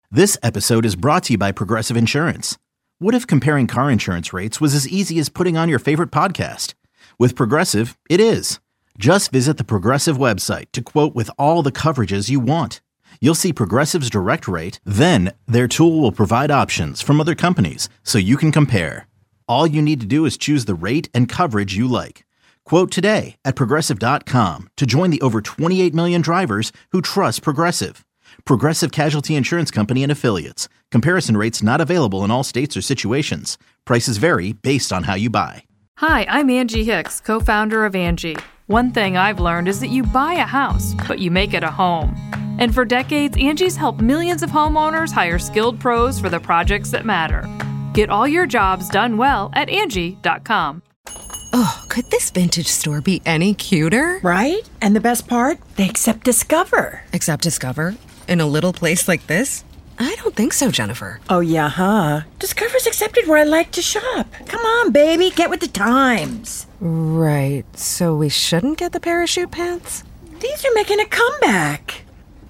This episode is brought to you by Progressive Insurance. What if comparing car insurance rates was as easy as putting on your favorite podcast? With Progressive, it is. Just visit the Progressive website to quote with all the coverages you want. You'll see Progressive's direct rate, then their tool will provide options from other companies so you can compare. All you need to do is choose the rate and coverage you like. Quote today at Progressive.com to join the over 28 million drivers who trust Progressive. Progressive Casualty Insurance Company and Affiliates. Comparison rates not available in all states or situations. Prices vary based on how you buy. Hi, I'm Angie Hicks, co-founder of Angie. One thing I've learned is that you buy a house, but you make it a home. And for decades, Angie's helped millions of homeowners hire skilled pros for the projects that matter. Get all your jobs done well at Angie.com. Oh, could this vintage store be any cuter? Right? And the best part? They accept Discover. Accept Discover? In a little place like this? I don't think so, Jennifer. Oh, yeah, huh? Discover's accepted where I like to shop. Come on, baby, get with the times. Right, so we shouldn't get the parachute pants? These are making a comeback.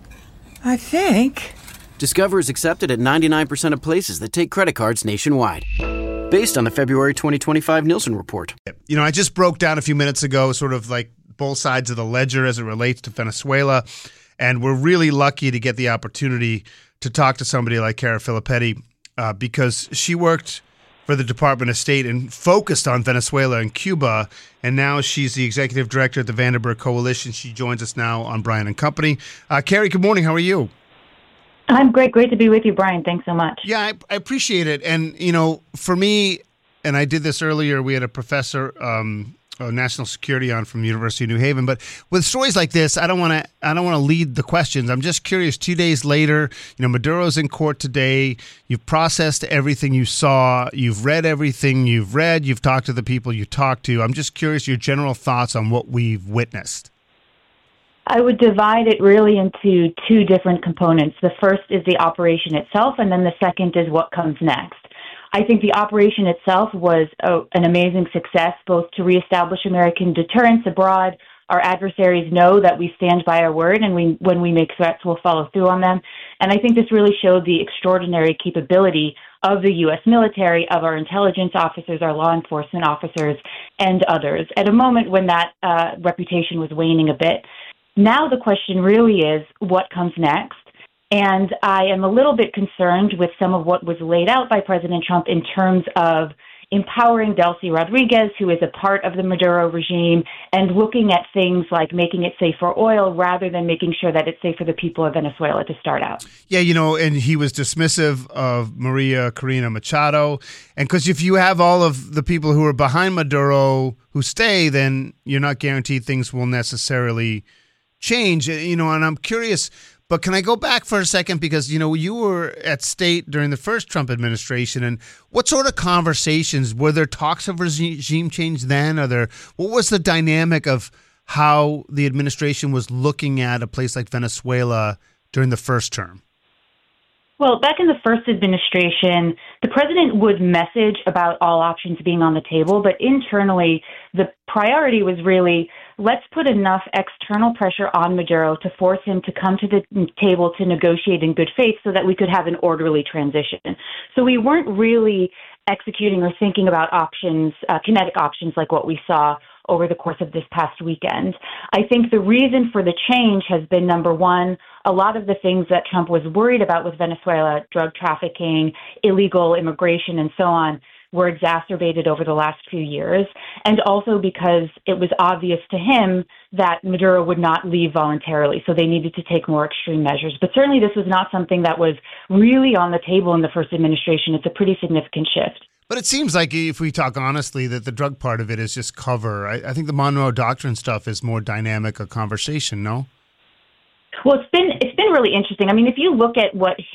I think. Discover is accepted at 99% of places that take credit cards nationwide. Based on the February 2025 Nielsen report. You know, I just broke down a few minutes ago sort of like both sides of the ledger as it relates to Venezuela. And we're really lucky to get the opportunity to talk to somebody like Cara Filippetti because she worked for the Department of State and focused on Venezuela and Cuba. And now she's the executive director at the Vandenberg Coalition. She joins us now on Brian and Company. Carrie, good morning. How are you? I'm great. Great to be with you, Brian. Thanks so much. Yeah, I appreciate it. And, you know, for me, and I did this earlier, we had a professor national security on from the University of New Haven. But with stories like this, I don't want to lead the questions. I'm just curious. 2 days later, you know, Maduro's in court today. You've processed everything you saw. You've read everything you've read. You've talked to the people you talked to. I'm just curious your general thoughts on what we've witnessed. I would divide it really into two different components. The first is the operation itself, and then the second is what comes next. I think the operation itself was an amazing success, both to reestablish American deterrence abroad. Our adversaries know that we stand by our word, and when we make threats, we'll follow through on them. And I think this really showed the extraordinary capability of the U.S. military, of our intelligence officers, our law enforcement officers, and others, at a moment when that reputation was waning a bit. Now the question really is, what comes next? And I am a little bit concerned with some of what was laid out by President Trump in terms of empowering Delcy Rodriguez, who is a part of the Maduro regime, and looking at things like making it safe for oil rather than making sure that it's safe for the people of Venezuela to start out. Yeah, you know, and he was dismissive of Maria Corina Machado. And because if you have all of the people who are behind Maduro who stay, then you're not guaranteed things will necessarily change. You know, and I'm curious, but can I go back for a second? Because, you know, you were at State during the first Trump administration, and what sort of conversations, were there talks of regime change then? What was the dynamic of how the administration was looking at a place like Venezuela during the first term? Well, back in the first administration, the president would message about all options being on the table, but internally, the priority was really, let's put enough external pressure on Maduro to force him to come to the table to negotiate in good faith so that we could have an orderly transition. So we weren't really executing or thinking about options, kinetic options like what we saw over the course of this past weekend. I think the reason for the change has been, number one, a lot of the things that Trump was worried about with Venezuela, drug trafficking, illegal immigration, and so on, were exacerbated over the last few years, and also because it was obvious to him that Maduro would not leave voluntarily, so they needed to take more extreme measures. But certainly this was not something that was really on the table in the first administration. It's a pretty significant shift. But it seems like, if we talk honestly, that the drug part of it is just cover. I think the Monroe Doctrine stuff is more dynamic a conversation, no? Well, it's been really interesting. I mean, if you look at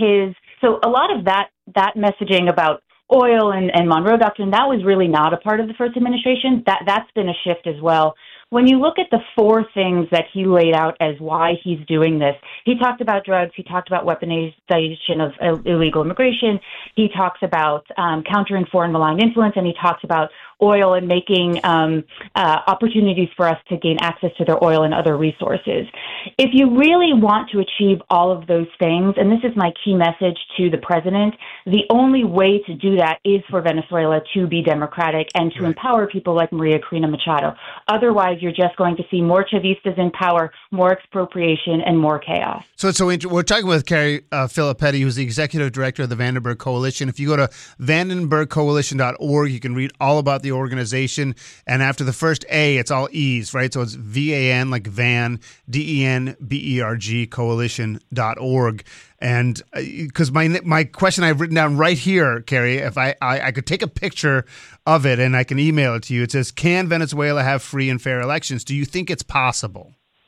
so a lot of that messaging about oil and Monroe Doctrine, that was really not a part of the first administration. That's been a shift as well. When you look at the four things that he laid out as why he's doing this, he talked about drugs, he talked about weaponization of illegal immigration, he talks about countering foreign malign influence, and he talks about oil and making opportunities for us to gain access to their oil and other resources. If you really want to achieve all of those things, and this is my key message to the president, the only way to do that is for Venezuela to be democratic and to empower people like Maria Corina Machado. Otherwise, you're just going to see more Chavistas in power, more expropriation, and more chaos. So we're talking with Carrie Filippetti, who's the executive director of the Vandenberg Coalition. If you go to vandenbergcoalition.org, you can read all about the organization. And after the first A, it's all E's, right? So it's VAN, like Van, DENBERG, coalition.org. And because my question I've written down right here, Carrie, if I could take a picture of it and I can email it to you, it says, can Venezuela have free and fair elections? Do you think it's possible?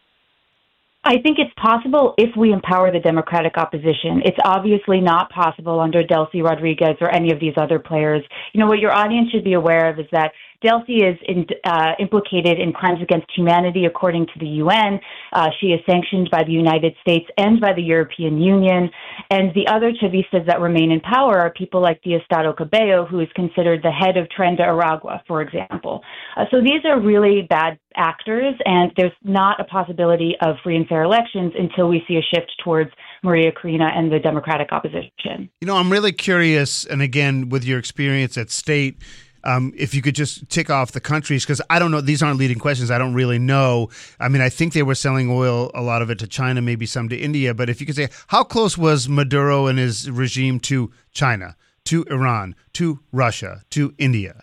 I think it's possible if we empower the Democratic opposition. It's obviously not possible under Delcy Rodriguez or any of these other players. You know, what your audience should be aware of is that Delcy is implicated in crimes against humanity, according to the UN. She is sanctioned by the United States and by the European Union. And the other Chavistas that remain in power are people like Diosdado Cabello, who is considered the head of Tren de Aragua, for example. So these are really bad actors, and there's not a possibility of free and fair elections until we see a shift towards Maria Corina and the Democratic opposition. You know, I'm really curious, and again, with your experience at state, if you could just tick off the countries, because I don't know, these aren't leading questions. I don't really know. I mean, I think they were selling oil, a lot of it to China, maybe some to India. But if you could say, how close was Maduro and his regime to China, to Iran, to Russia, to India?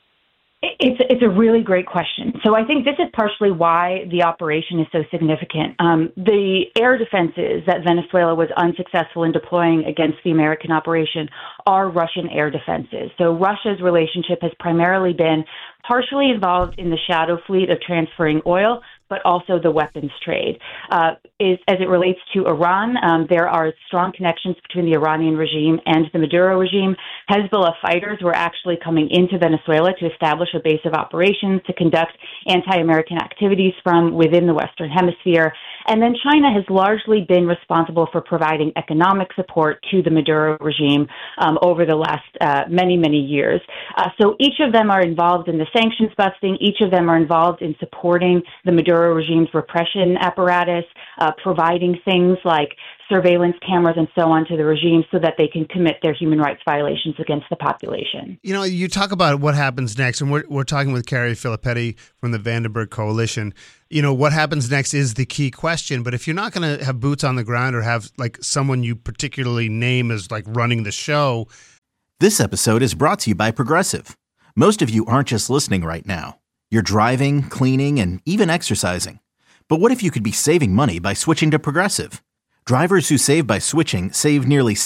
It's a really great question. So I think this is partially why the operation is so significant. The air defenses that Venezuela was unsuccessful in deploying against the American operation are Russian air defenses. So Russia's relationship has primarily been partially involved in the shadow fleet of transferring oil, but also the weapons trade. As it relates to Iran, there are strong connections between the Iranian regime and the Maduro regime. Hezbollah fighters were actually coming into Venezuela to establish a base of operations to conduct anti-American activities from within the Western Hemisphere. And then China has largely been responsible for providing economic support to the Maduro regime over the last many, many years. So each of them are involved in the sanctions busting. Each of them are involved in supporting the Maduro regime's repression apparatus, providing things like surveillance cameras and so on to the regime so that they can commit their human rights violations against the population. You know, you talk about what happens next, and we're talking with Carrie Filippetti from the Vandenberg Coalition. You know, what happens next is the key question, but if you're not going to have boots on the ground or have like someone you particularly name as like running the show. This episode is brought to you by Progressive. Most of you aren't just listening right now. You're driving, cleaning, and even exercising. But what if you could be saving money by switching to Progressive? Drivers who save by switching save nearly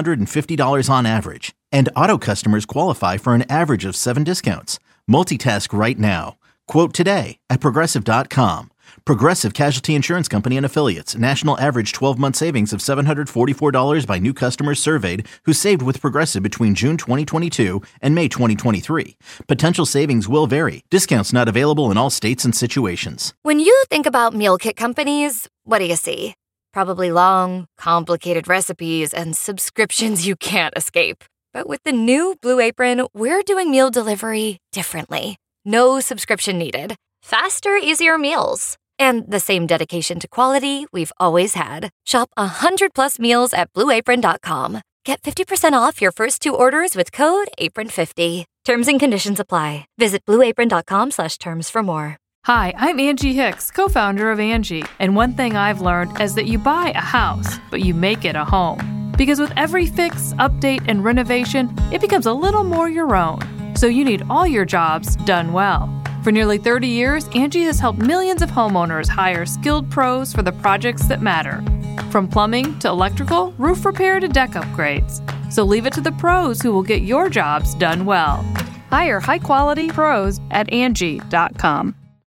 $750 on average, and auto customers qualify for an average of 7 discounts. Multitask right now. Quote today at Progressive.com. Progressive Casualty Insurance Company and Affiliates. National average 12-month savings of $744 by new customers surveyed who saved with Progressive between June 2022 and May 2023. Potential savings will vary. Discounts not available in all states and situations. When you think about meal kit companies, what do you see? Probably long, complicated recipes and subscriptions you can't escape. But with the new Blue Apron, we're doing meal delivery differently. No subscription needed. Faster, easier meals. And the same dedication to quality we've always had. Shop 100+ meals at BlueApron.com. Get 50% off your first 2 orders with code APRON50. Terms and conditions apply. Visit BlueApron.com/terms for more. Hi, I'm Angie Hicks, co-founder of Angie. And one thing I've learned is that you buy a house, but you make it a home. Because with every fix, update, and renovation, it becomes a little more your own. So you need all your jobs done well. For nearly 30 years, Angie has helped millions of homeowners hire skilled pros for the projects that matter. From plumbing to electrical, roof repair to deck upgrades. So leave it to the pros who will get your jobs done well. Hire high-quality pros at Angie.com.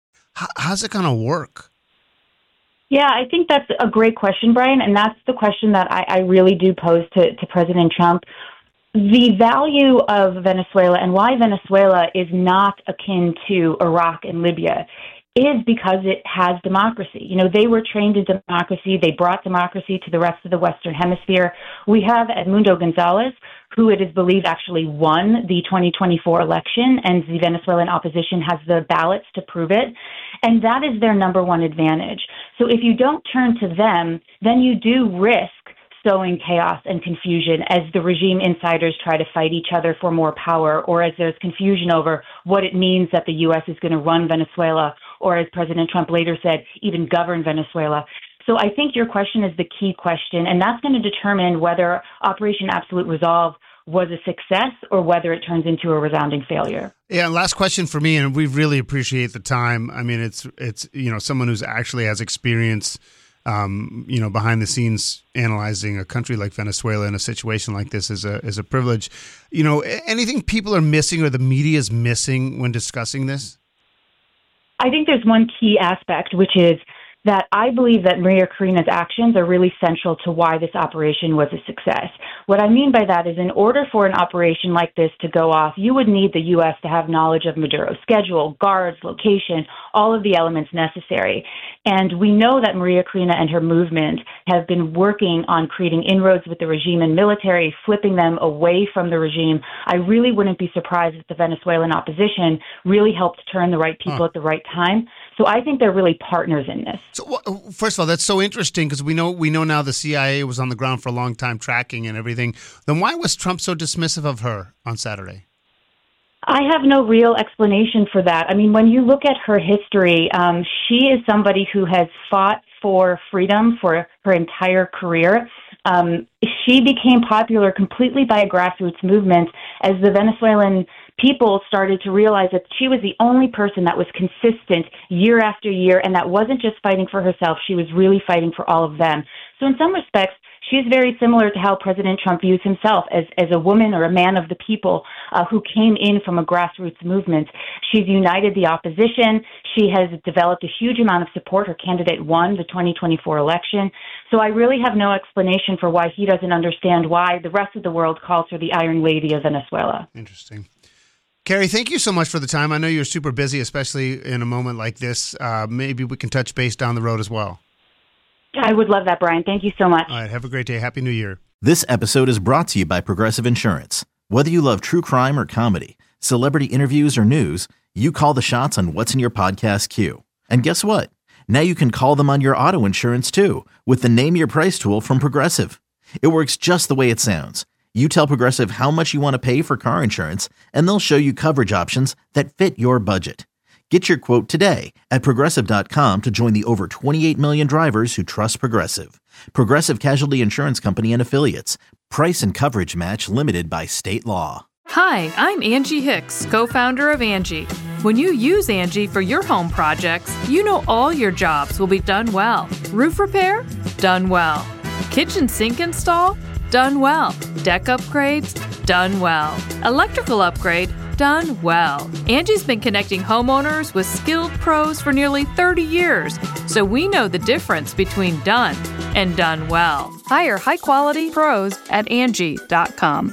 How's it going to work? Yeah, I think that's a great question, Brian, and that's the question that I really do pose to President Trump. The value of Venezuela and why Venezuela is not akin to Iraq and Libya is because it has democracy. You know, they were trained in democracy. They brought democracy to the rest of the Western Hemisphere. We have Edmundo Gonzalez, who it is believed actually won the 2024 election, and the Venezuelan opposition has the ballots to prove it. And that is their number one advantage. So if you don't turn to them, then you do risk sowing chaos and confusion as the regime insiders try to fight each other for more power, or as there's confusion over what it means that the U.S. is going to run Venezuela, or as President Trump later said, even govern Venezuela. So I think your question is the key question, and that's going to determine whether Operation Absolute Resolve was a success or whether it turns into a resounding failure. Yeah, last question for me, and we really appreciate the time. I mean, it's someone who's actually has experience behind the scenes analyzing a country like Venezuela in a situation like this is a privilege. You know, anything people are missing or the media is missing when discussing this? I think there's one key aspect, which is that I believe that Maria Corina's actions are really central to why this operation was a success. What I mean by that is in order for an operation like this to go off, you would need the U.S. to have knowledge of Maduro's schedule, guards, location, all of the elements necessary. And we know that Maria Corina and her movement have been working on creating inroads with the regime and military, flipping them away from the regime. I really wouldn't be surprised if the Venezuelan opposition really helped turn the right people at the right time. So I think they're really partners in this. So, first of all, that's so interesting because we know now the CIA was on the ground for a long time tracking and everything. Then why was Trump so dismissive of her on Saturday? I have no real explanation for that. I mean, when you look at her history, she is somebody who has fought for freedom for her entire career. She became popular completely by a grassroots movement as the Venezuelan people started to realize that she was the only person that was consistent year after year, and that wasn't just fighting for herself. She was really fighting for all of them. So in some respects, she's very similar to how President Trump views himself as a woman or a man of the people who came in from a grassroots movement. She's united the opposition. She has developed a huge amount of support. Her candidate won the 2024 election. So I really have no explanation for why he doesn't understand why the rest of the world calls her the Iron Lady of Venezuela. Interesting. Carrie, thank you so much for the time. I know you're super busy, especially in a moment like this. Maybe we can touch base down the road as well. I would love that, Brian. Thank you so much. All right. Have a great day. Happy New Year. This episode is brought to you by Progressive Insurance. Whether you love true crime or comedy, celebrity interviews or news, you call the shots on what's in your podcast queue. And guess what? Now you can call them on your auto insurance too with the Name Your Price tool from Progressive. It works just the way it sounds. You tell Progressive how much you want to pay for car insurance, and they'll show you coverage options that fit your budget. Get your quote today at Progressive.com to join the over 28 million drivers who trust Progressive. Progressive Casualty Insurance Company and Affiliates. Price and coverage match limited by state law. Hi, I'm Angie Hicks, co-founder of Angie. When you use Angie for your home projects, you know all your jobs will be done well. Roof repair? Done well. Kitchen sink install? Done well. Deck upgrades? Done well. Electrical upgrade? Done well. Angie's been connecting homeowners with skilled pros for nearly 30 years, so we know the difference between done and done well. Hire high-quality pros at Angie.com.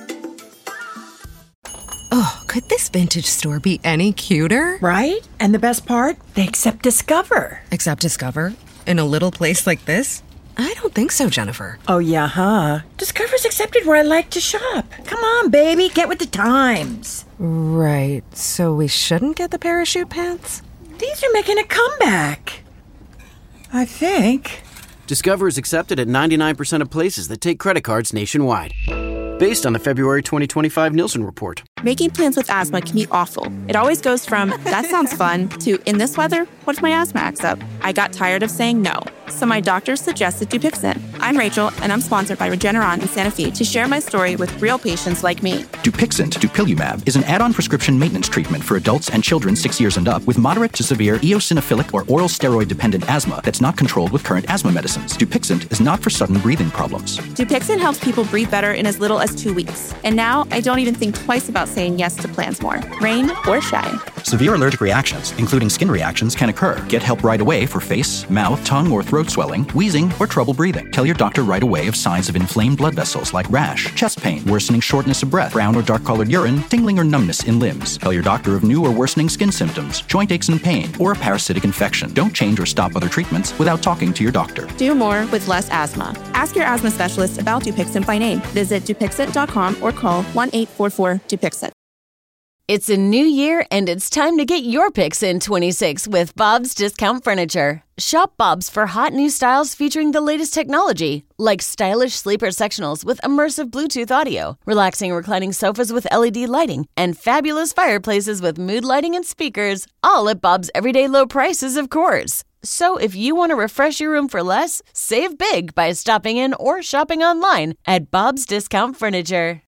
Oh, could this vintage store be any cuter? Right? And the best part? They accept Discover. Accept Discover? In a little place like this? I don't think so, Jennifer. Oh, yeah, huh? Discover's accepted where I like to shop. Come on, baby, get with the times. Right, so we shouldn't get the parachute pants? These are making a comeback. I think. Discover is accepted at 99% of places that take credit cards nationwide. Based on the February 2025 Nielsen report. Making plans with asthma can be awful. It always goes from, that sounds fun, to, in this weather, what if my asthma acts up? I got tired of saying no, so my doctor suggested Dupixent. I'm Rachel, and I'm sponsored by Regeneron in Santa Fe to share my story with real patients like me. Dupixent, dupilumab, is an add-on prescription maintenance treatment for adults and children 6 years and up with moderate to severe eosinophilic or oral steroid-dependent asthma that's not controlled with current asthma medicines. Dupixent is not for sudden breathing problems. Dupixent helps people breathe better in as little as 2 weeks. And now I don't even think twice about saying yes to plans more, rain or shine. Severe allergic reactions, including skin reactions, can occur. Get help right away for face, mouth, tongue, or throat throat swelling, wheezing, or trouble breathing. Tell your doctor right away of signs of inflamed blood vessels like rash, chest pain, worsening shortness of breath, brown or dark-colored urine, tingling or numbness in limbs. Tell your doctor of new or worsening skin symptoms, joint aches and pain, or a parasitic infection. Don't change or stop other treatments without talking to your doctor. Do more with less asthma. Ask your asthma specialist about Dupixent by name. Visit Dupixent.com or call 1-844-DUPIXENT. It's a new year, and it's time to get your picks in 26 with Bob's Discount Furniture. Shop Bob's for hot new styles featuring the latest technology, like stylish sleeper sectionals with immersive Bluetooth audio, relaxing reclining sofas with LED lighting, and fabulous fireplaces with mood lighting and speakers, all at Bob's everyday low prices, of course. So if you want to refresh your room for less, save big by stopping in or shopping online at Bob's Discount Furniture.